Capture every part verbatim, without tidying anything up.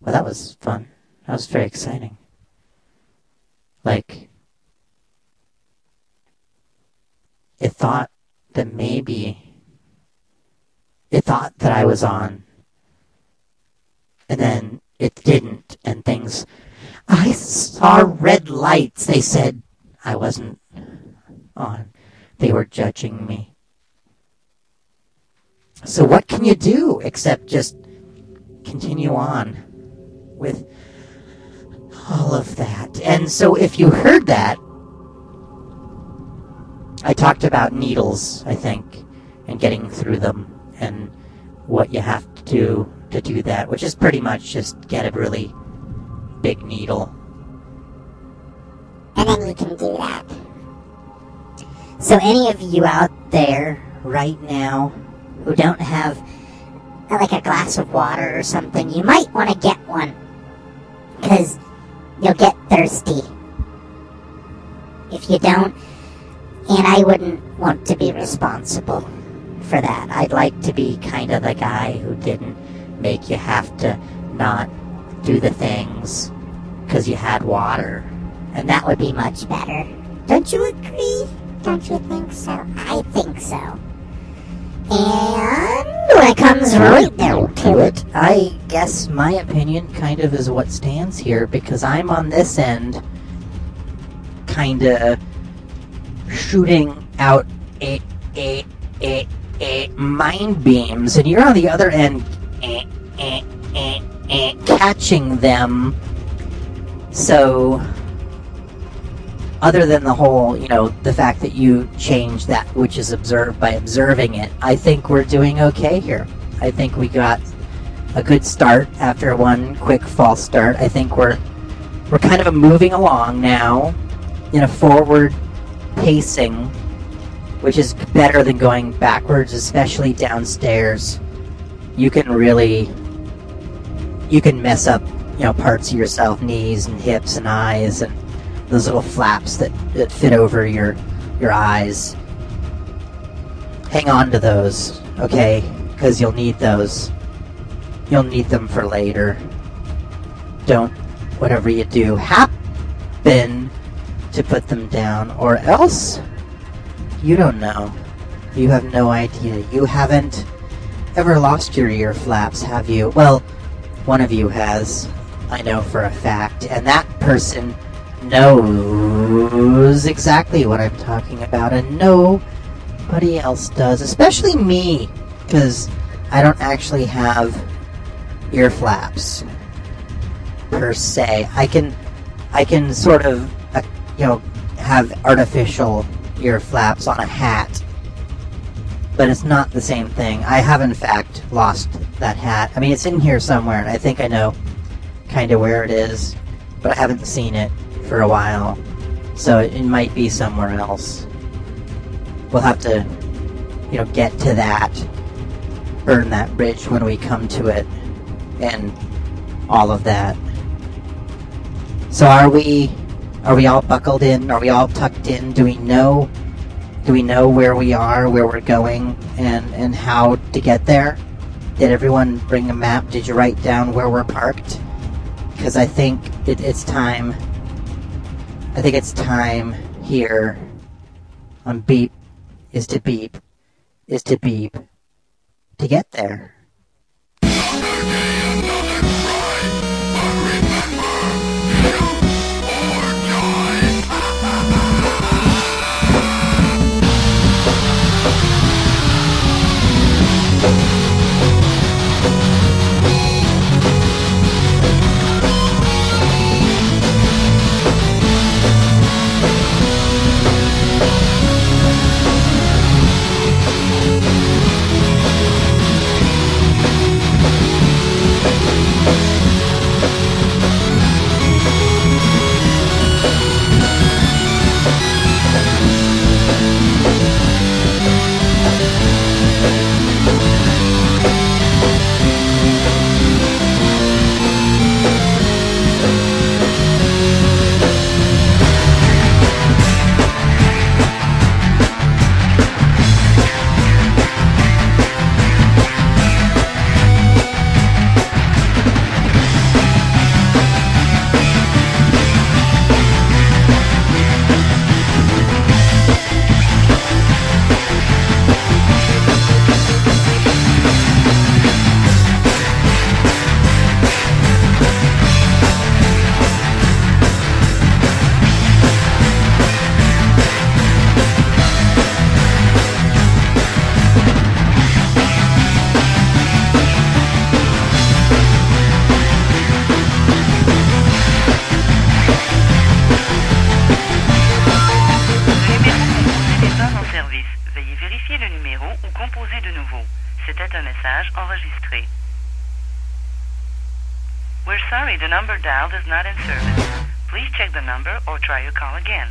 Well, that was fun. That was very exciting. Like, it thought that maybe, it thought that I was on, and then it didn't, and things, I saw red lights. They said I wasn't on. They were judging me. So what can you do except just continue on with all of that? And so if you heard that, I talked about needles, I think, and getting through them, and what you have to do to do that, which is pretty much just get a really big needle. And then you can do that. So any of you out there right now who don't have uh, like a glass of water or something, you might want to get one, because you'll get thirsty if you don't, and I wouldn't want to be responsible for that. I'd like to be kind of the guy who didn't make you have to not do the things because you had water, and that would be much better. Don't you agree? Don't you think so? I think so. And when it comes right down to it, I guess my opinion kind of is what stands here, because I'm on this end kind of shooting out a, a, a, a mind beams, and you're on the other end eh, eh, eh, eh, catching them. So other than the whole, you know, the fact that you change that which is observed by observing it, I think we're doing okay here. I think we got a good start after one quick false start. I think we're we're kind of moving along now in a forward pacing, which is better than going backwards, especially downstairs. You can really, you can mess up, you know, parts of yourself, knees and hips and eyes, and those little flaps that, that fit over your your eyes. Hang on to those, okay? Because you'll need those. You'll need them for later. Don't, whatever you do, happen to put them down, or else you don't know. You have no idea. You haven't ever lost your ear flaps, have you? Well, one of you has, I know for a fact, and that person knows exactly what I'm talking about, and nobody else does, especially me, because I don't actually have ear flaps per se. I can, I can sort of, uh, you know, have artificial ear flaps on a hat, but it's not the same thing. I have in fact lost that hat. I mean, it's in here somewhere, and I think I know kind of where it is, but I haven't seen it for a while, so it, it might be somewhere else. We'll have to, you know, get to that, burn that bridge when we come to it, and all of that. So are we, are we all buckled in? Are we all tucked in? Do we know, do we know where we are, where we're going, and, and how to get there? Did everyone bring a map? Did you write down where we're parked? Because I think it, it's time, I think it's time here on Beep is to Beep is to Beep to get there. enregistré. We're sorry the number dialed is not in service. Please check the number or try your call again.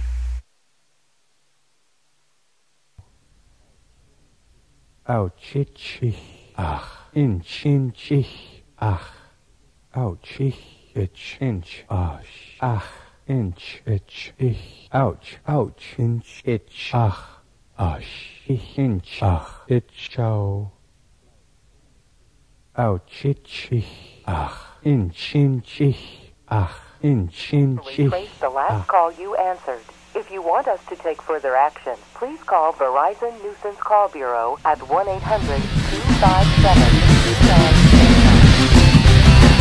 Ouch, ach, inch, inch, ach, ouch, itch, inch, ash, ach, inch, itch, ich, ouch, ouch, inch, itch, ach, ash, ich, inch, ach, itch, chow, ouch, itch, ich, ach, inch, inch, ich, ach, inch, inch, ich, Retrace the last ach. call you answered. If you want us to take further action, please call Verizon Nuisance Call Bureau at one eight hundred two five seven two nine six nine.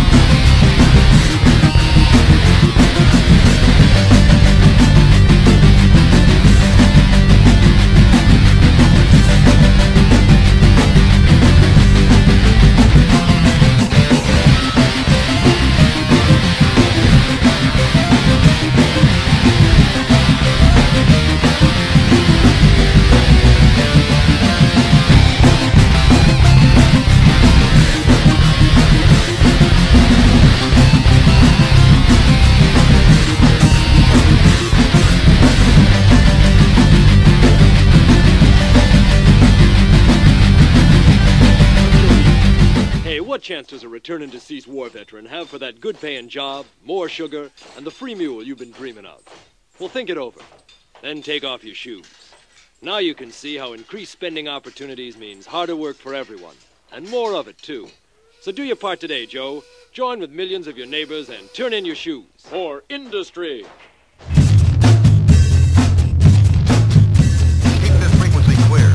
What chance does a returned deceased war veteran have for that good-paying job, more sugar, and the free mule you've been dreaming of? Well, think it over. Then take off your shoes. Now you can see how increased spending opportunities means harder work for everyone, and more of it, too. So do your part today, Joe. Join with millions of your neighbors and turn in your shoes. For industry. Keep this frequency clear.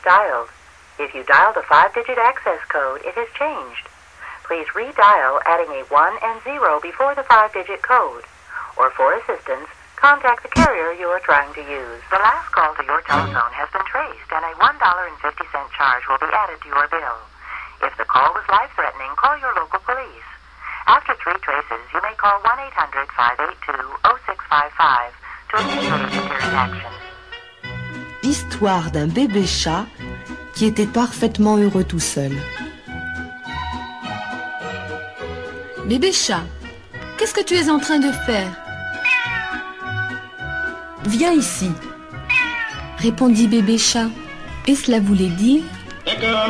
dialed. If you dialed a five-digit access code, it has changed. Please redial, adding a one and zero before the five-digit code. Or for assistance, contact the carrier you are trying to use. The last call to your telephone has been traced, and a one dollar and fifty cent charge will be added to your bill. If the call was life-threatening, call your local police. After three traces, you may call one eight hundred, five eight two, zero six five five to initiate security action. Histoire d'un bébé chat qui était parfaitement heureux tout seul. Bébé chat, qu'est-ce que tu es en train de faire? Viens ici, répondit bébé chat. Et cela voulait dire... D'accord.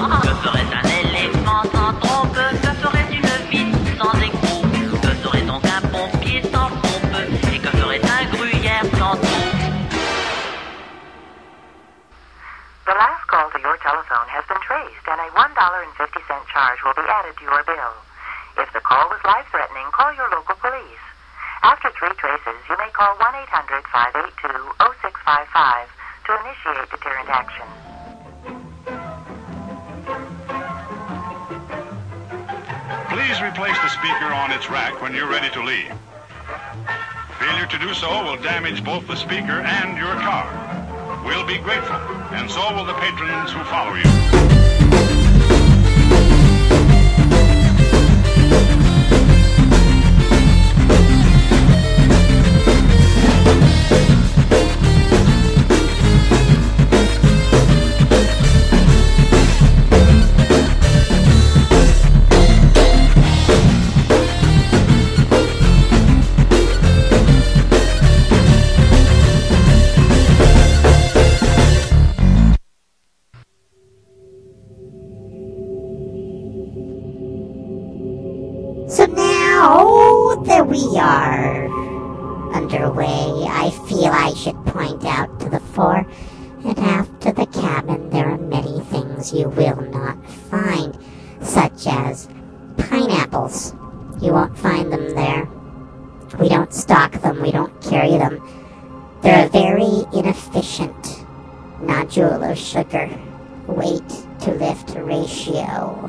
Que ferait un éléphant sans trompe? Que ferait une vitre sans écrou? Que ferait donc un pompier sans pompe? Et que ferait un gruyère sans tout? The last call to your telephone has been traced, and a one dollar and fifty cent charge will be added to your bill. If the call was life-threatening, call your local police. After three traces, you may call one eight hundred, five eight two, zero six five five to initiate deterrent action. Please replace the speaker on its rack when you're ready to leave. Failure to do so will damage both the speaker and your car. We'll be grateful, and so will the patrons who follow you. So now that we are underway, I feel I should point out to the fore and aft to the cabin there are many things you will not find, such as pineapples. You won't find them there. We don't stock them, we don't carry them. They're a very inefficient nodule of sugar. Weight to lift ratio.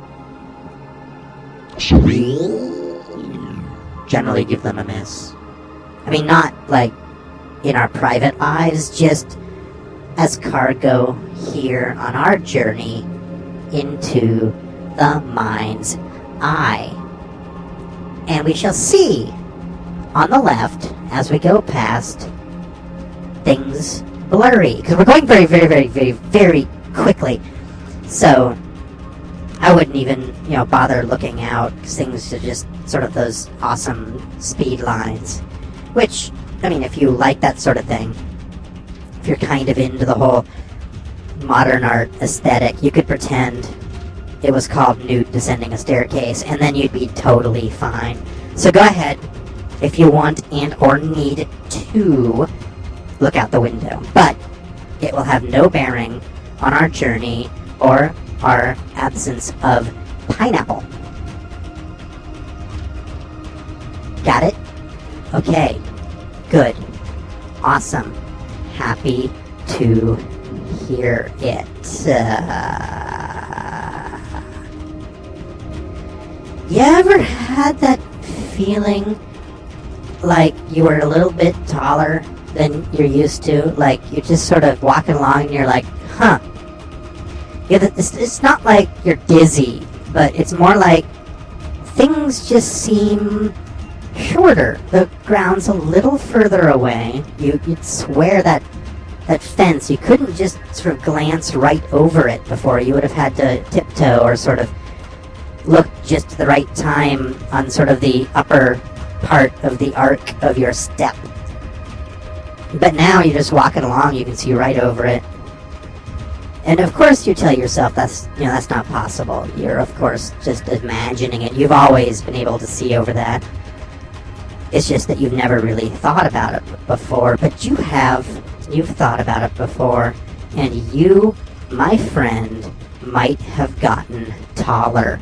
Should we generally give them a miss? I mean, not like in our private lives, just as cargo here on our journey into the mind's eye. And we shall see on the left, as we go past, things blurry. Because we're going very, very, very, very, very quickly. So I wouldn't even, you know, bother looking out, because things are just sort of those awesome speed lines. Which, I mean, if you like that sort of thing, if you're kind of into the whole modern art aesthetic, you could pretend it was called Nude Descending a Staircase, and then you'd be totally fine. So go ahead, if you want and or need to, look out the window. But it will have no bearing on our journey or our absence of pineapple. Got it? Okay. Good. Awesome. Happy to hear it. Uh, you ever had that feeling like you were a little bit taller than you're used to? Like you're just sort of walking along and you're like, huh. Yeah, it's, it's not like you're dizzy, but it's more like things just seem shorter. The ground's a little further away. You, you'd swear that that fence, you couldn't just sort of glance right over it before. You would have had to tiptoe or sort of look just at the right time on sort of the upper part of the arc of your step. But now you're just walking along, you can see right over it. And of course you tell yourself that's, you know, that's not possible. You're of course just imagining it. You've always been able to see over that. It's just that you've never really thought about it before, but you have. You've thought about it before, and you, my friend, might have gotten taller.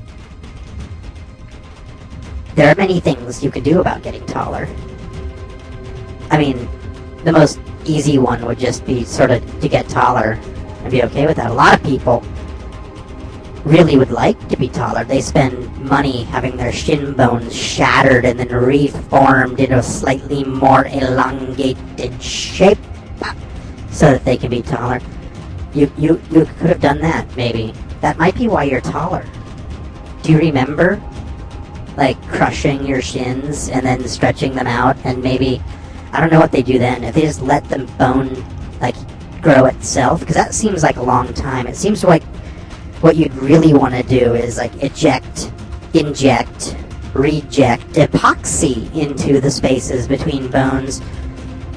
There are many things you can do about getting taller. I mean, the most easy one would just be sort of to get taller and be okay with that. A lot of people really would like to be taller. They spend money having their shin bones shattered and then reformed into a slightly more elongated shape so that they can be taller. You, you, you could have done that, maybe. That might be why you're taller. Do you remember, like, crushing your shins and then stretching them out, and maybe, I don't know what they do then, if they just let the bone, like, grow itself? Because that seems like a long time. It seems like what you'd really want to do is, like, eject, inject, reject, epoxy into the spaces between bones.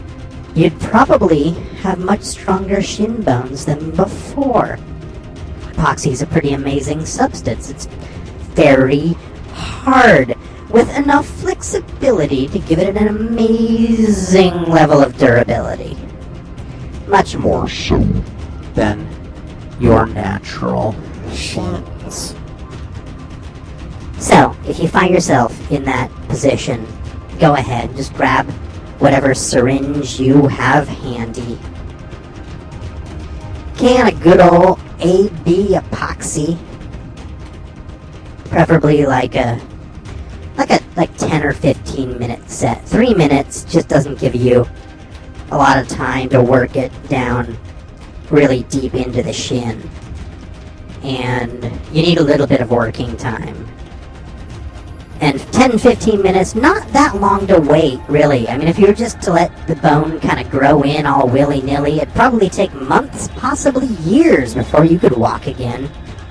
You'd probably have much stronger shin bones than before. Epoxy is a pretty amazing substance. It's very hard, with enough flexibility to give it an amazing level of durability. Much more so than your natural shins. So, if you find yourself in that position, go ahead, just grab whatever syringe you have handy. Can of good old A B epoxy, preferably like a like a like ten or fifteen minute set. Three minutes just doesn't give you a lot of time to work it down really deep into the shin, and you need a little bit of working time. And ten to fifteen minutes, not that long to wait, really. I mean, if you were just to let the bone kind of grow in all willy-nilly, it'd probably take months, possibly years, before you could walk again.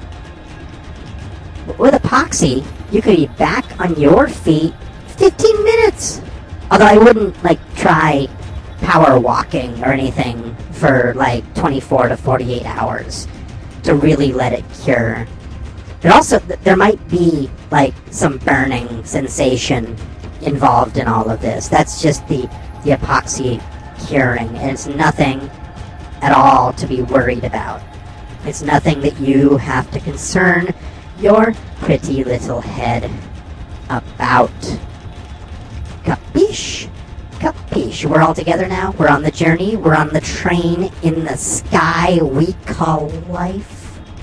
With epoxy, you could be back on your feet fifteen minutes. Although I wouldn't, like, try power walking or anything for, like, twenty-four to forty-eight hours to really let it cure. There also, there might be, like, some burning sensation involved in all of this. That's just the, the epoxy curing, and it's nothing at all to be worried about. It's nothing that you have to concern your pretty little head about. Capiche? Capiche. We're all together now. We're on the journey. We're on the train in the sky we call life.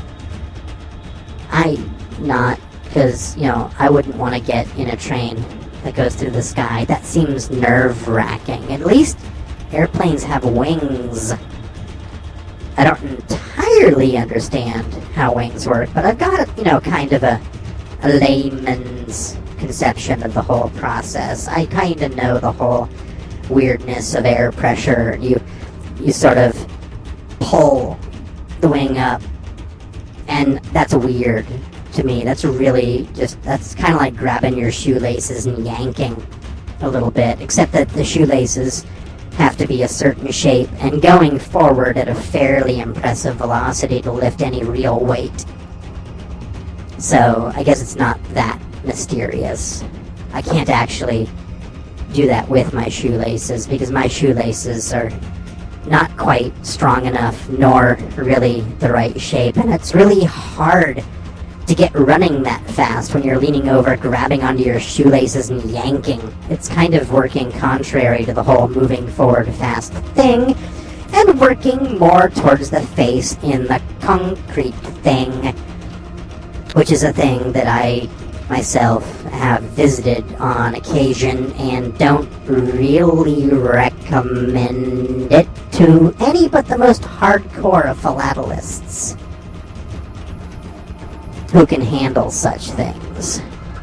I not, because, you know, I wouldn't want to get in a train that goes through the sky. That seems nerve-wracking. At least airplanes have wings. I don't entirely understand how wings work, but I've got, you know, kind of a, a layman's conception of the whole process. I kind of know the whole weirdness of air pressure. You, you sort of pull the wing up, and that's weird to me. That's really just, that's kind of like grabbing your shoelaces and yanking a little bit, except that the shoelaces have to be a certain shape and going forward at a fairly impressive velocity to lift any real weight. So I guess it's not that mysterious. I can't actually do that with my shoelaces because my shoelaces are not quite strong enough, nor really the right shape, and it's really hard to get running that fast when you're leaning over, grabbing onto your shoelaces and yanking. It's kind of working contrary to the whole moving forward fast thing, and working more towards the face in the concrete thing, which is a thing that I myself have visited on occasion and don't really recommend it to any but the most hardcore of philatelists who can handle such things.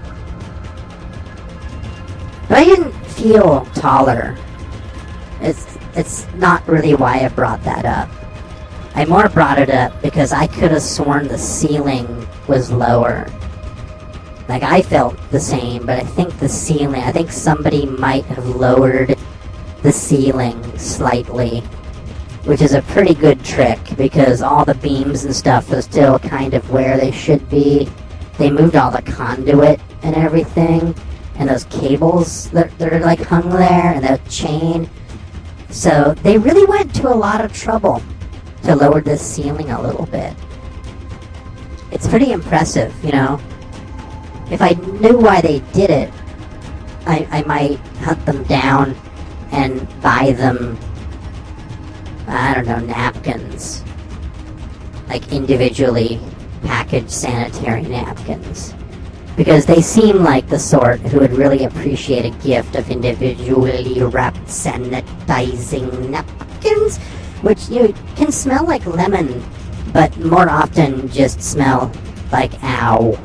But I didn't feel taller. It's, it's not really why I brought that up. I more brought it up because I could have sworn the ceiling was lower. Like, I felt the same, but I think the ceiling, I think somebody might have lowered the ceiling slightly, which is a pretty good trick because all the beams and stuff are still kind of where they should be. They moved all the conduit and everything, and those cables that, that are like hung there, and the chain. So they really went to a lot of trouble to lower this ceiling a little bit. It's pretty impressive, you know. If I knew why they did it, I, I might hunt them down and buy them, I don't know, napkins. Like individually packaged sanitary napkins. Because they seem like the sort who would really appreciate a gift of individually wrapped sanitizing napkins, which, you know, can smell like lemon, but more often just smell like ow.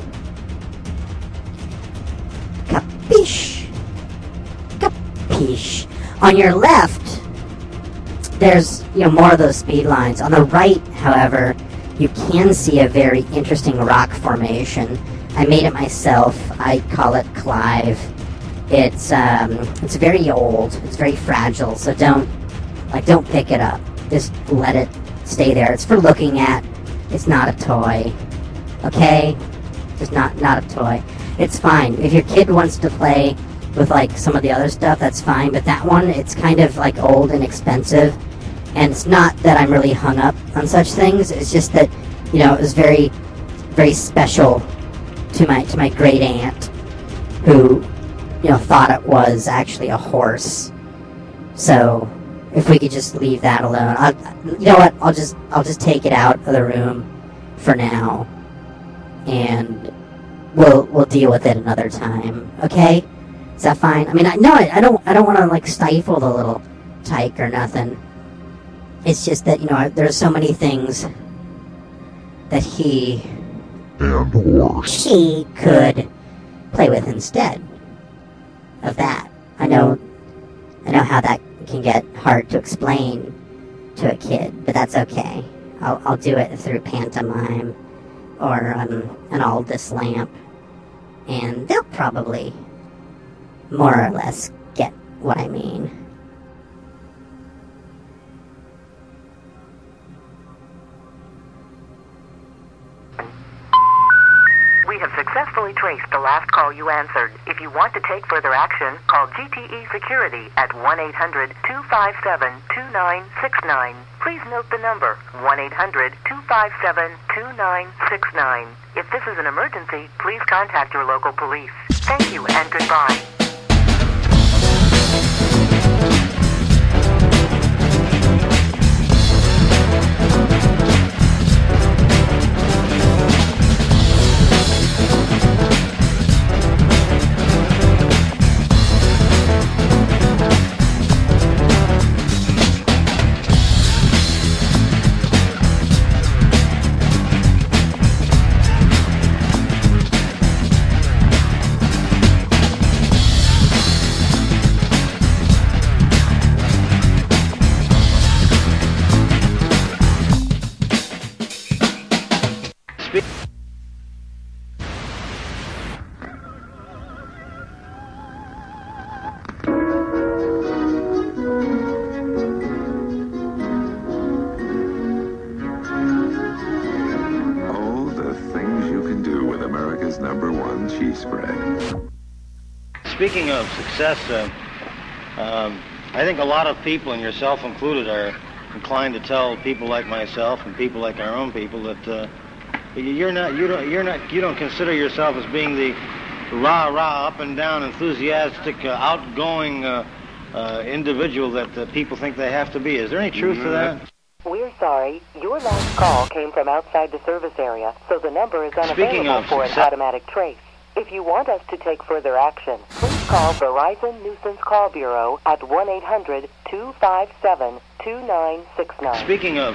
Capiche? Capiche. On your left, there's, you know, more of those speed lines. On the right, however, you can see a very interesting rock formation. I made it myself. I call it Clive. It's um, it's very old. It's very fragile. So don't, like, don't pick it up. Just let it stay there. It's for looking at. It's not a toy. Okay? It's not, not a toy. It's fine. If your kid wants to play with, like, some of the other stuff, that's fine. But that one, it's kind of, like, old and expensive. And it's not that I'm really hung up on such things. It's just that, you know, it was very, very special to my to my great aunt, who, you know, thought it was actually a horse. So, if we could just leave that alone, I'll, you know what? I'll just I'll just take it out of the room for now, and we'll we'll deal with it another time. Okay? Is that fine? I mean, I, no, I, I don't I don't want to like stifle the little tyke or nothing. It's just that, you know, there's so many things that he and or she could play with instead of that. I know, I know how that can get hard to explain to a kid, but that's okay. I'll, I'll do it through pantomime or um, an Aldous lamp, and they'll probably more or less get what I mean. We have successfully traced the last call you answered. If you want to take further action, call G T E Security at one eight hundred two five seven two nine six nine. Please note the number, one eight hundred two five seven two nine six nine. If this is an emergency, please contact your local police. Thank you and goodbye. Speaking of success, uh, um, I think a lot of people, and yourself included, are inclined to tell people like myself and people like our own people that uh, you're not, you don't, you're not, you don't consider yourself as being the rah rah, up and down, enthusiastic, uh, outgoing uh, uh, individual that uh, people think they have to be. Is there any truth mm-hmm. to that? We're sorry. Your last call came from outside the service area, so the number is unavailable for an automatic trace. If you want us to take further action, please call Verizon Nuisance Call Bureau at one eight hundred two five seven two nine six nine. Speaking of...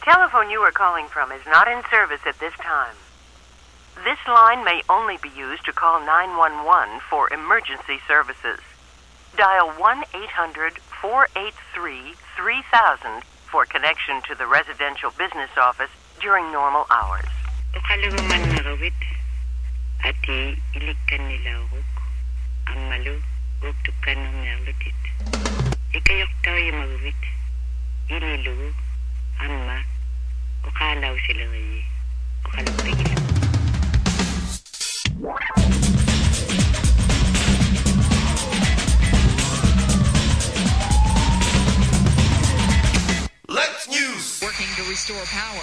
telephone you are calling from is not in service at this time. This line may only be used to call nine one one for emergency services. Dial one eight hundred, four eight three, three thousand for connection to the residential business office during normal hours. Ukaluman narawit ati ilikan nila ruk ang malu ruk tukan ng nalutit. Ikayok tayo magwit ililu amma ukalaw sila rin ukalupigil. Let's News! Working to restore power.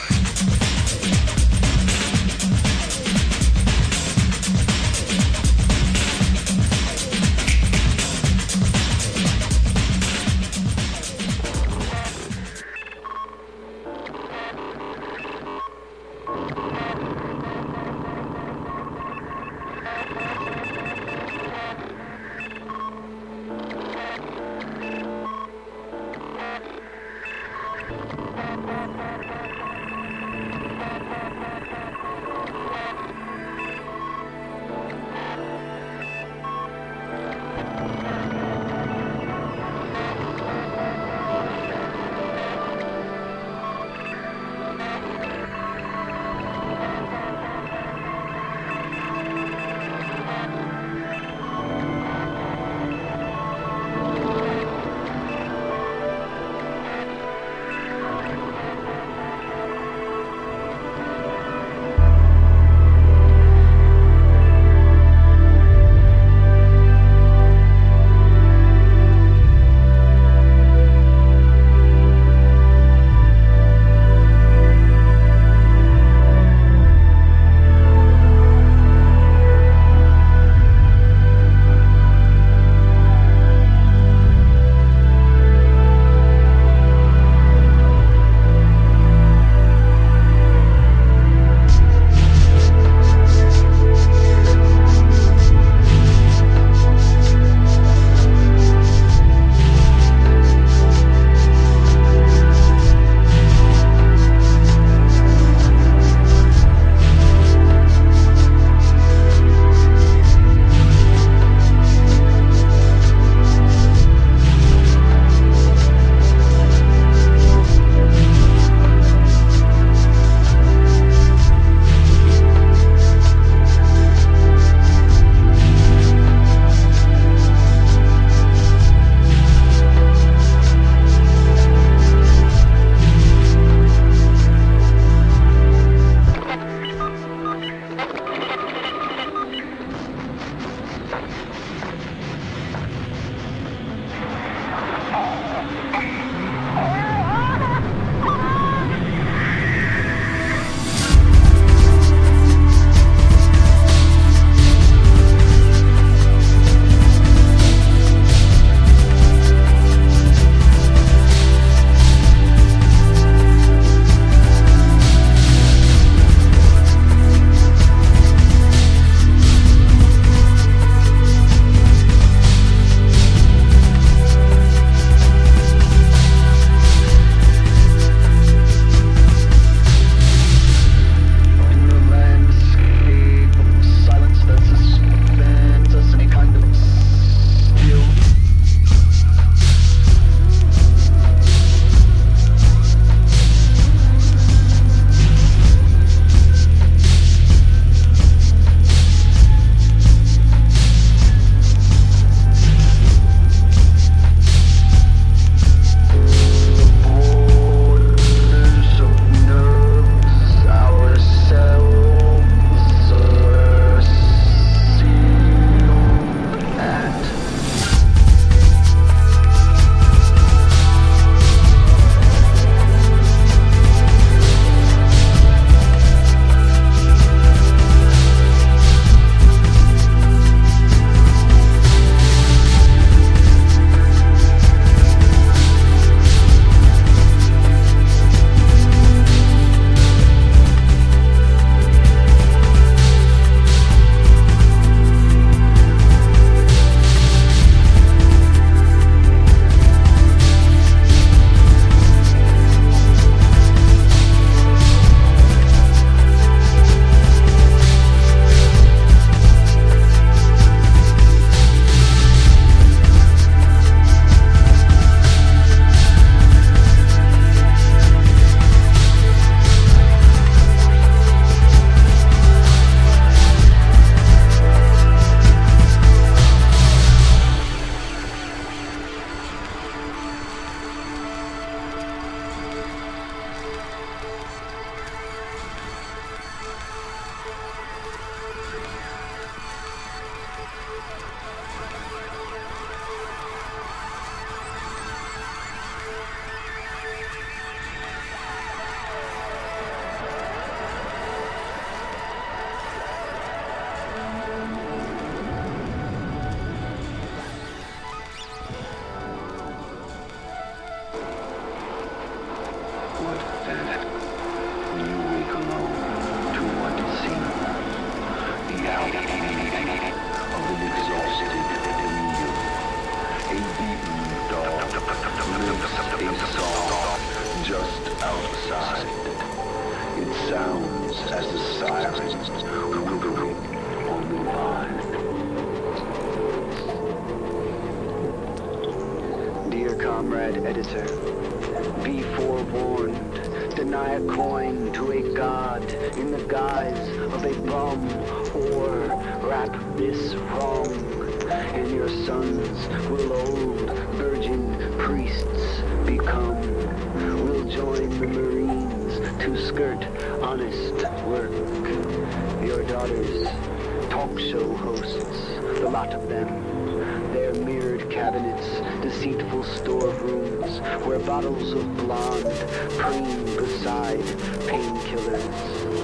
comrade editor. Be forewarned. Deny a coin to a god in the guise of a bum, or wrap this wrong, and your sons will old virgin priests become. Will join the Marines to skirt honest work. Your daughters, talk show hosts, the lot of them, their mirrored cabinets, deceitful storerooms, where bottles of blonde preen beside painkillers.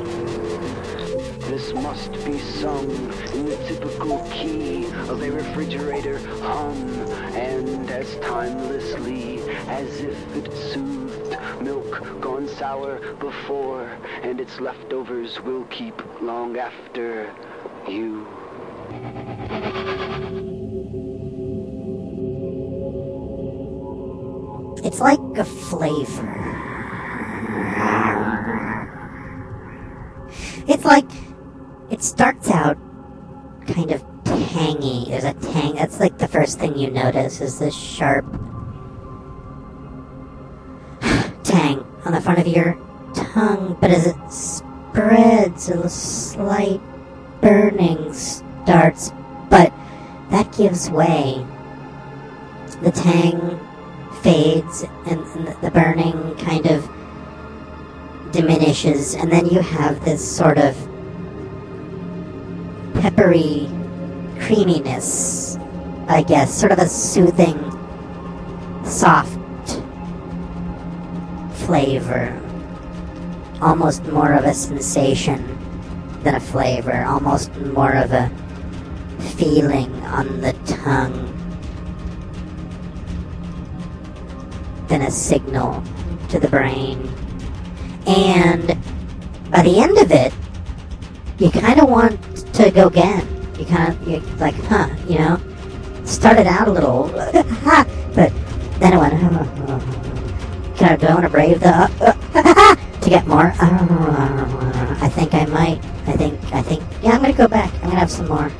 This must be sung in the typical key of a refrigerator hum, and as timelessly as if it soothed milk gone sour before, and its leftovers will keep long after you. It's like a flavor. It's like, it starts out kind of tangy. There's a tang. That's like the first thing you notice is this sharp tang on the front of your tongue. But as it spreads, a slight burning starts. But that gives way. The tang fades and, and the burning kind of diminishes, and then you have this sort of peppery creaminess, I guess, sort of a soothing, soft flavor, almost more of a sensation than a flavor, almost more of a feeling on the tongue than a signal to the brain. And by the end of it, you kind of want to go again. You kind of, you're like, huh, you know? Started out a little, but then it went, can I, do I want to brave the, uh, to get more? Uh, I think I might. I think, I think, yeah, I'm going to go back. I'm going to have some more.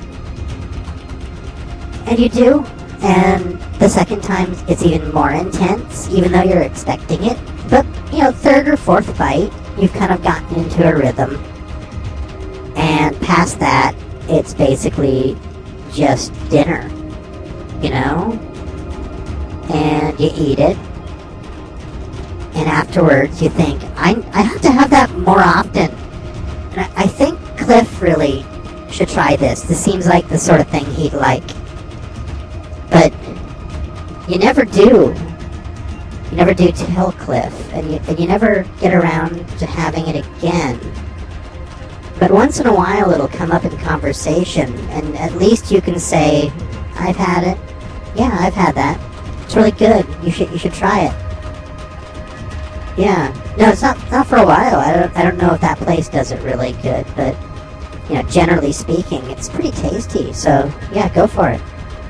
And you do, and the second time it's even more intense, even though you're expecting it. But, you know, third or fourth bite, you've kind of gotten into a rhythm. And past that, it's basically just dinner, you know? And you eat it. And afterwards, you think, I, I have to have that more often. And I, I think Cliff really should try this. This seems like the sort of thing he'd like. But you never do. You never do tell Cliff, and you, and you never get around to having it again. But once in a while it'll come up in conversation, and at least you can say, I've had it. Yeah, I've had that. It's really good. You should you should try it. Yeah. No, it's not not for a while. I don't I don't know if that place does it really good, but you know, generally speaking, it's pretty tasty. So yeah, go for it.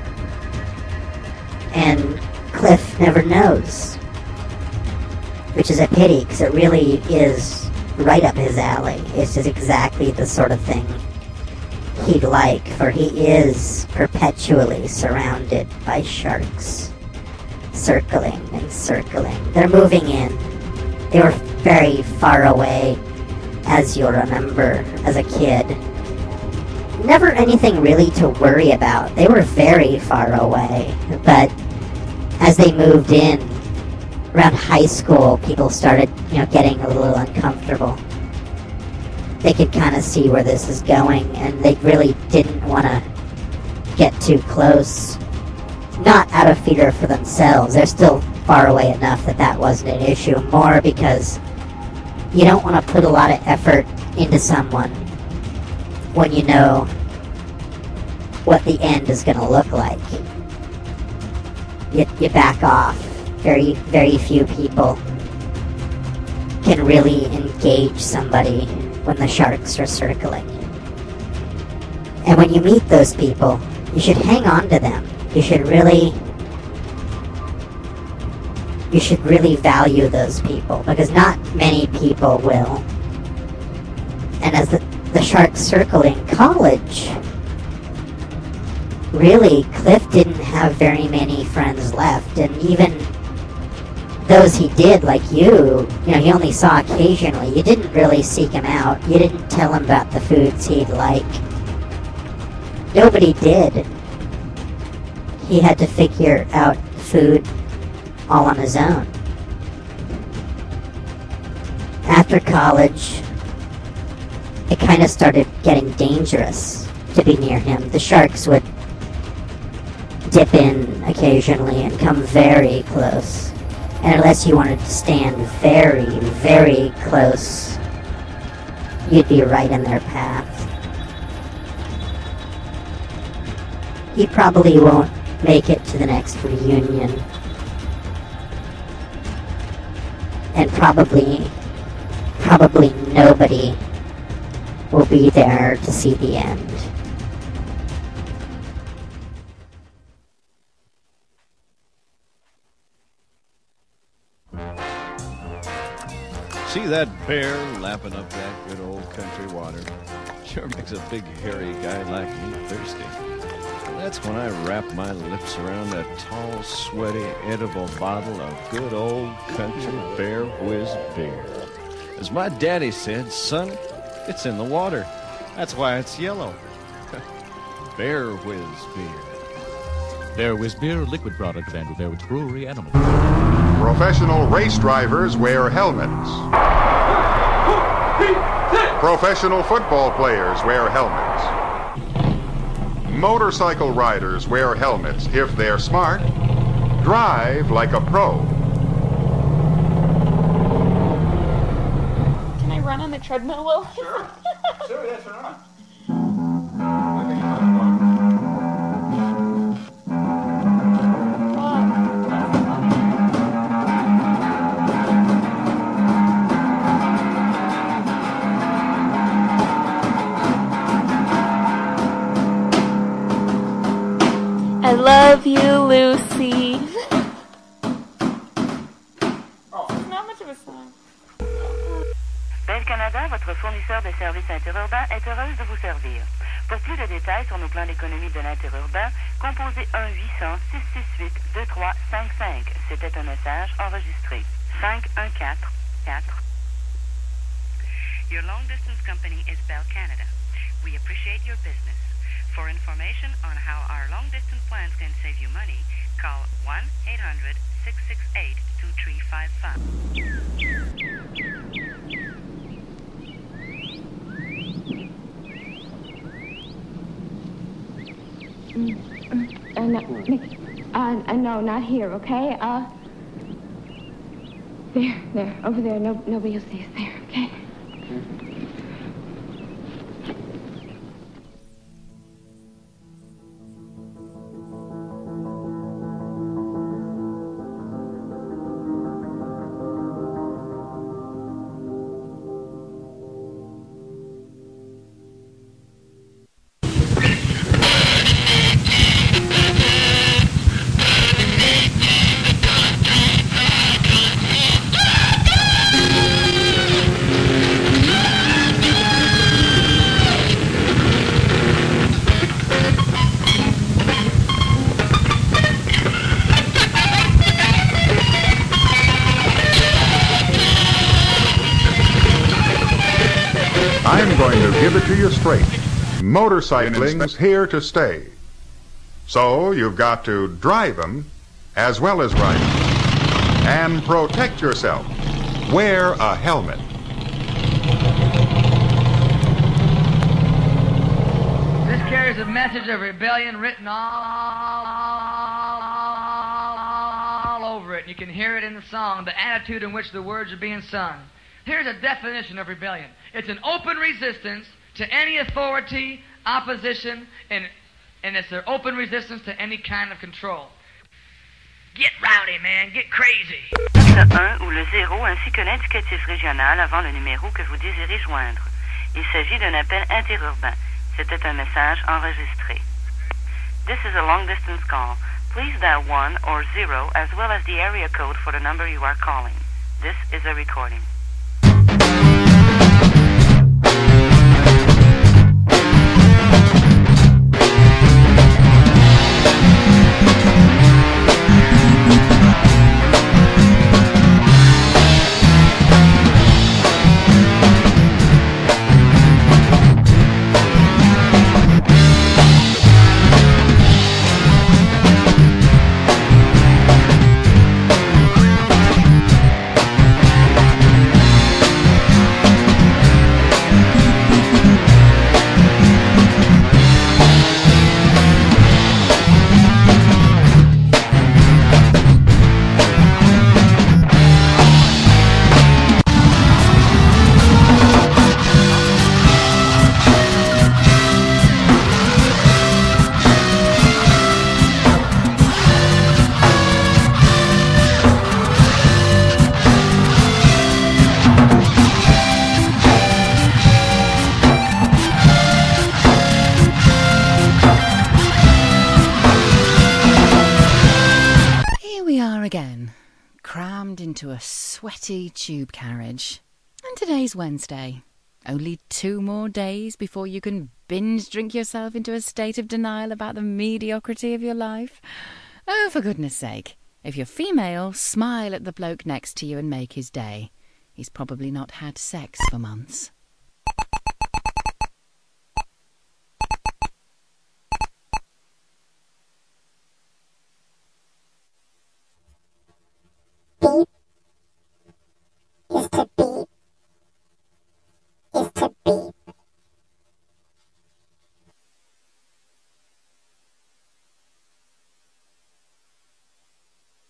And Cliff never knows. Which is a pity, because it really is right up his alley. It's just exactly the sort of thing he'd like, for he is perpetually surrounded by sharks. Circling and circling. They're moving in. They were very far away, as you'll remember, as a kid. Never anything really to worry about. They were very far away, but as they moved in, around high school, people started, you know, getting a little uncomfortable. They could kind of see where this is going, and they really didn't want to get too close. Not out of fear for themselves. They're still far away enough that that wasn't an issue. More because you don't want to put a lot of effort into someone when you know what the end is going to look like. You, you back off. Very, very few people can really engage somebody when the sharks are circling. And when you meet those people, you should hang on to them. You should really, you should really value those people, because not many people will. And as the, the sharks circle in college, really, Cliff didn't have very many friends left, and even those he did, like you, you know, he only saw occasionally. You didn't really seek him out. You didn't tell him about the foods he'd like. Nobody did. He had to figure out food all on his own. After college, it kind of started getting dangerous to be near him. The sharks would dip in occasionally and come very close. And unless you wanted to stand very, very close, you'd be right in their path. He probably won't make it to the next reunion. And probably, probably nobody will be there to see the end. See that bear lapping up that good old country water? Sure makes a big hairy guy like me thirsty. That's when I wrap my lips around that tall, sweaty, edible bottle of good old country Bear Whiz beer. As my daddy said, son, it's in the water. That's why it's yellow. Bear Whiz beer. Bear Whiz beer, liquid product of Andrew Bearwood's Brewery, Animal. Professional race drivers wear helmets. Professional football players wear helmets. Motorcycle riders wear helmets if they're smart. Drive like a pro. Can I run on the treadmill, Will? Sure. Sure, yes, run on. I love you, Lucy. Oh, it's not much of a song. Bell Canada, votre fournisseur de services interurbains, est heureuse de vous servir. Pour plus de détails sur nos plans d'économie de l'interurbain, composez un huit cents, six six huit, deux trois cinq cinq. C'était un message enregistré. cinq un quatre quatre. Your long distance company is Bell Canada. We appreciate your business. For information on how our long-distance plans can save you money, call one eight hundred, six six eight, two three five five. Mm, mm, uh, no, uh, uh, no, not here, okay? Uh, there, there, over there. No, nobody will see us there, okay? I'm going to give it to you straight. Motorcycling's here to stay. So you've got to drive them as well as ride them. And protect yourself. Wear a helmet. This carries a message of rebellion written all, all over it. You can hear it in the song, the attitude in which the words are being sung. Here's a definition of rebellion. It's an open resistance to any authority, opposition, and, and it's an open resistance to any kind of control. Get rowdy, man. Get crazy. Le un ou le zéro ainsi que l'indicatif régional avant le numéro que vous désirez joindre. Il s'agit d'un appel interurbain. C'était un message enregistré. This is a long-distance call. Please dial one or zero as well as the area code for the number you are calling. This is a recording. crammed into a sweaty tube carriage. And today's Wednesday. Only two more days before you can binge drink yourself into a state of denial about the mediocrity of your life. Oh, for goodness sake, if you're female, smile at the bloke next to you and make his day. He's probably not had sex for months.